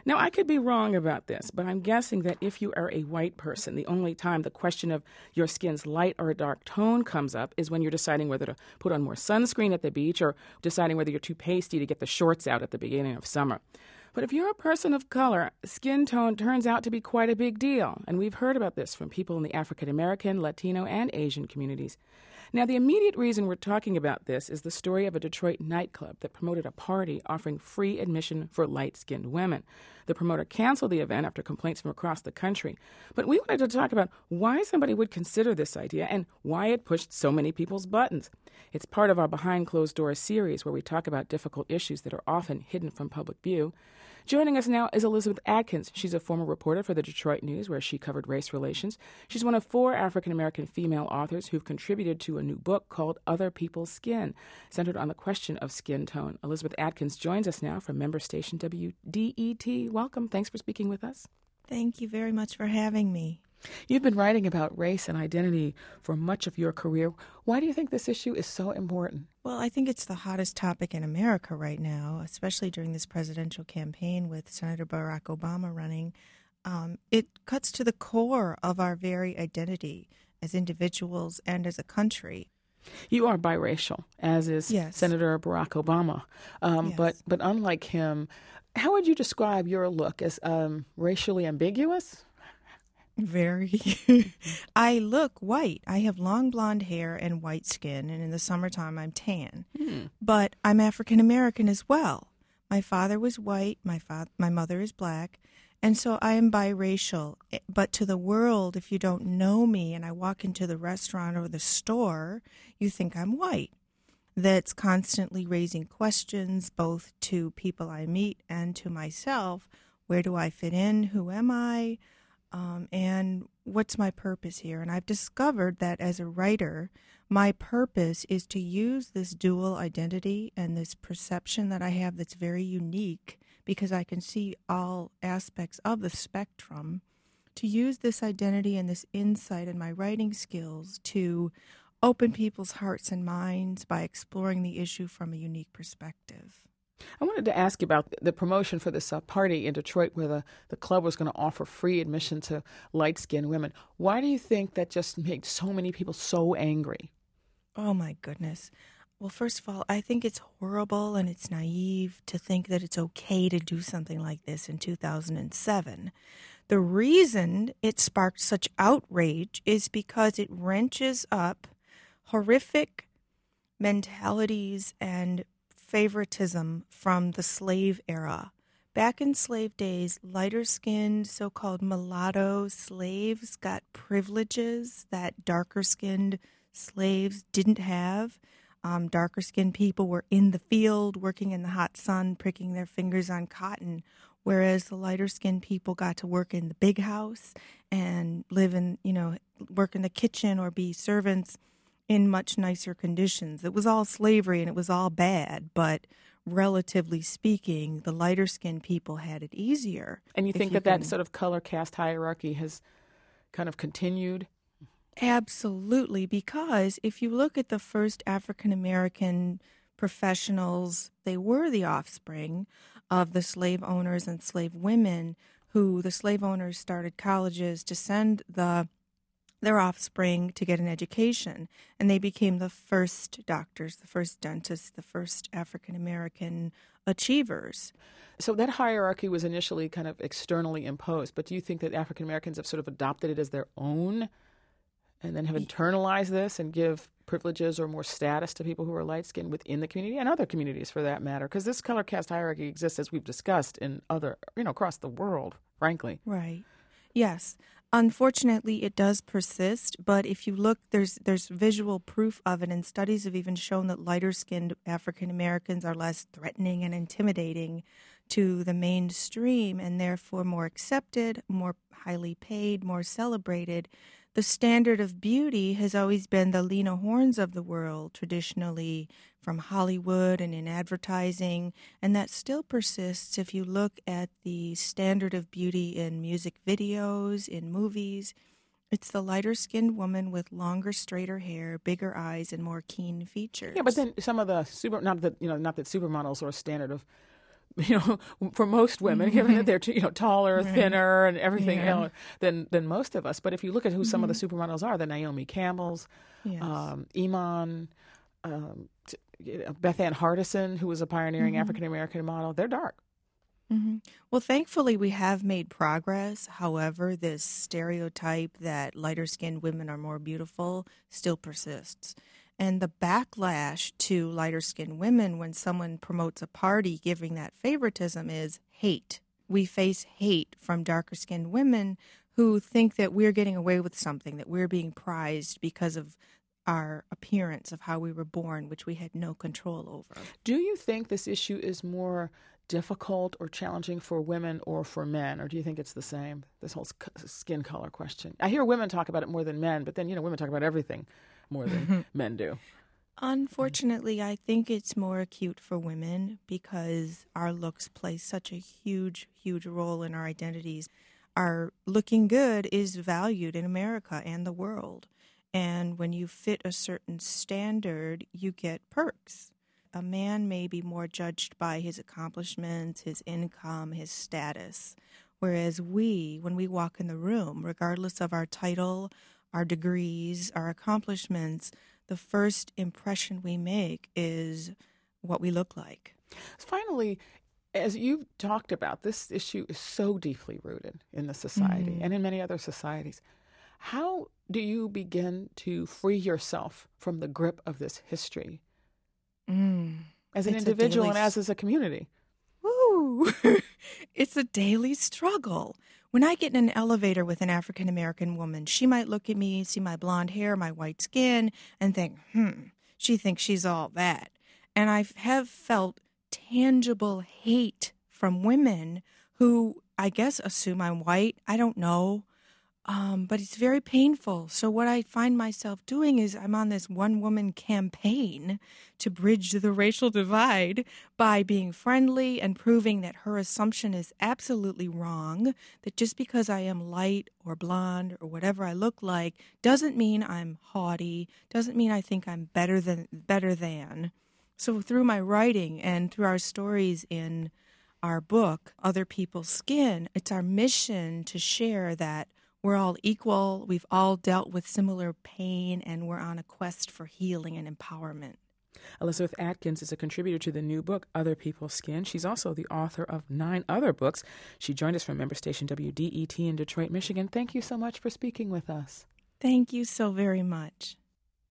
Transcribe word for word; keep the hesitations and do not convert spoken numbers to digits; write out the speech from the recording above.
Now, I could be wrong about this, but I'm guessing that if you are a white person, the only time the question of your skin's light or dark tone comes up is when you're deciding whether to put on more sunscreen at the beach or deciding whether you're too pasty to get the shorts out at the beginning of summer. But if you're a person of color, skin tone turns out to be quite a big deal, and we've heard about this from people in the African American, Latino, and Asian communities. Now, the immediate reason we're talking about this is the story of a Detroit nightclub that promoted a party offering free admission for light-skinned women. The promoter canceled the event after complaints from across the country. But we wanted to talk about why somebody would consider this idea and why it pushed so many people's buttons. It's part of our Behind Closed Doors series where we talk about difficult issues that are often hidden from public view. Joining us now is Elizabeth Adkins. She's a former reporter for the Detroit News, where she covered race relations. She's one of four African-American female authors who've contributed to a new book called Other People's Skin, centered on the question of skin tone. Elizabeth Adkins joins us now from member station W D E T. Welcome. Thanks for speaking with us. Thank you very much for having me. You've been writing about race and identity for much of your career. Why do you think this issue is so important? Well, I think it's the hottest topic in America right now, especially during this presidential campaign with Senator Barack Obama running. Um, it cuts to the core of our very identity as individuals and as a country. You are biracial, as is yes. Senator Barack Obama. Um, yes. But but unlike him, how would you describe your look? As um, racially ambiguous? Very. I look white. I have long blonde hair and white skin, and in the summertime I'm tan. Hmm. But I'm African American as well. My father was white, my fa- my mother is black, and so I am biracial. But to the world, if you don't know me and I walk into the restaurant or the store, you think I'm white. That's constantly raising questions both to people I meet and to myself. Where do I fit in? Who am I? Um, and what's my purpose here? And I've discovered that as a writer, my purpose is to use this dual identity and this perception that I have that's very unique because I can see all aspects of the spectrum, to use this identity and this insight in my writing skills to open people's hearts and minds by exploring the issue from a unique perspective. I wanted to ask you about the promotion for this uh, party in Detroit where the, the club was going to offer free admission to light-skinned women. Why do you think that just made so many people so angry? Oh, my goodness. Well, first of all, I think it's horrible and it's naive to think that it's okay to do something like this in two thousand seven. The reason it sparked such outrage is because it wrenches up horrific mentalities and favoritism from the slave era. Back in slave days, lighter-skinned, so-called mulatto slaves got privileges that darker-skinned slaves didn't have. Um, darker-skinned people were in the field, working in the hot sun, pricking their fingers on cotton, whereas the lighter-skinned people got to work in the big house and live in, you know, work in the kitchen or be servants in much nicer conditions. It was all slavery and it was all bad, but relatively speaking, the lighter-skinned people had it easier. And you think you that can... that sort of color caste hierarchy has kind of continued? Absolutely, because if you look at the first African-American professionals, they were the offspring of the slave owners and slave women who the slave owners started colleges to send the their offspring to get an education, and they became the first doctors, the first dentists, the first African-American achievers. So that hierarchy was initially kind of externally imposed, but do you think that African-Americans have sort of adopted it as their own and then have internalized this and give privileges or more status to people who are light-skinned within the community and other communities for that matter? Because this color caste hierarchy exists, as we've discussed, in other, you know, across the world, frankly. Right. Yes. Unfortunately, it does persist, but if you look, there's there's visual proof of it, and studies have even shown that lighter-skinned African Americans are less threatening and intimidating to the mainstream and therefore more accepted, more highly paid, more celebrated. The standard of beauty has always been the Lena Hornes of the world, traditionally from Hollywood and in advertising, and that still persists if you look at the standard of beauty in music videos, in movies. It's the lighter-skinned woman with longer, straighter hair, bigger eyes, and more keen features. Yeah, but then some of the super, not that you know, not that supermodels are a standard of you know, for most women, given that they're, you know, taller, Right. thinner, and everything Yeah. else than than most of us. But if you look at who some of the Mm-hmm. supermodels are, the Naomi Campbells, Yes. um, Iman, um, t- you know, Beth Ann Hardison, who was a pioneering Mm-hmm. African American model, they're dark. hmm Well, thankfully, we have made progress. However, this stereotype that lighter skinned women are more beautiful still persists. And the backlash to lighter skinned women when someone promotes a party giving that favoritism is hate. We face hate from darker skinned women who think that we're getting away with something, that we're being prized because of our appearance, of how we were born, which we had no control over. Do you think this issue is more difficult or challenging for women or for men, or do you think it's the same, this whole sk- skin color question? I hear women talk about it more than men, but then, you know, women talk about everything more than men do. Unfortunately, I think it's more acute for women because our looks play such a huge, huge role in our identities. Our looking good is valued in America and the world. And when you fit a certain standard, you get perks. A man may be more judged by his accomplishments, his income, his status. Whereas we, when we walk in the room, regardless of our title, our degrees, our accomplishments, the first impression we make is what we look like. Finally, as you've talked about, this issue is so deeply rooted in the society Mm. and in many other societies. How do you begin to free yourself from the grip of this history Mm. as an It's a individual daily and as, as a community? Woo! It's a daily struggle. When I get in an elevator with an African American woman, she might look at me, see my blonde hair, my white skin, and think, hmm, she thinks she's all that. And I have felt tangible hate from women who I guess assume I'm white. I don't know. Um, but it's very painful. So what I find myself doing is I'm on this one-woman campaign to bridge the racial divide by being friendly and proving that her assumption is absolutely wrong, that just because I am light or blonde or whatever I look like doesn't mean I'm haughty, doesn't mean I think I'm better than better than. So through my writing and through our stories in our book, Other People's Skin, it's our mission to share that we're all equal, we've all dealt with similar pain, and we're on a quest for healing and empowerment. Elizabeth Atkins is a contributor to the new book, Other People's Skin. She's also the author of nine other books. She joined us from member station W D E T in Detroit, Michigan. Thank you so much for speaking with us. Thank you so very much.